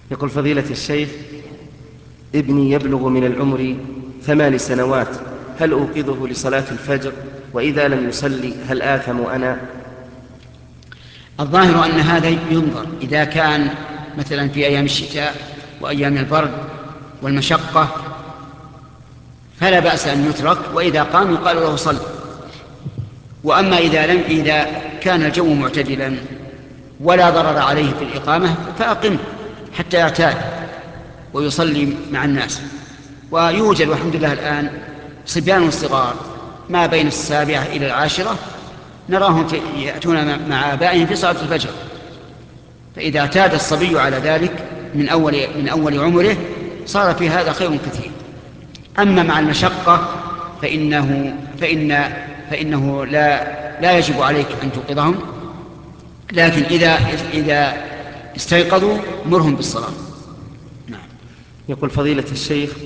يقول فضيلة الشيخ: ابني يبلغ من العمر 8 سنوات، هل أوقظه لصلاة الفجر؟ وإذا لم يصلي هل آثم أنا؟ الظاهر أن هذا ينظر، إذا كان مثلا في أيام الشتاء وأيام البرد والمشقة فلا بأس أن يترك، وإذا قام يقال له صل. وأما إذا كان الجو معتدلا ولا ضرر عليه في الإقامة فأقم حتى يعتاد ويصلي مع الناس. ويوجد والحمد لله الآن صبيان صغار ما بين 7 إلى 10 نراهم يأتون مع آبائهم في صلاة الفجر، فإذا اعتاد الصبي على ذلك من أول عمره صار في هذا خير كثير. أما مع المشقة فإنه لا يجب عليك أن توقظهم، لكن إذا استيقظوا مرهم بالصلاة. نعم. يقول فضيلة الشيخ: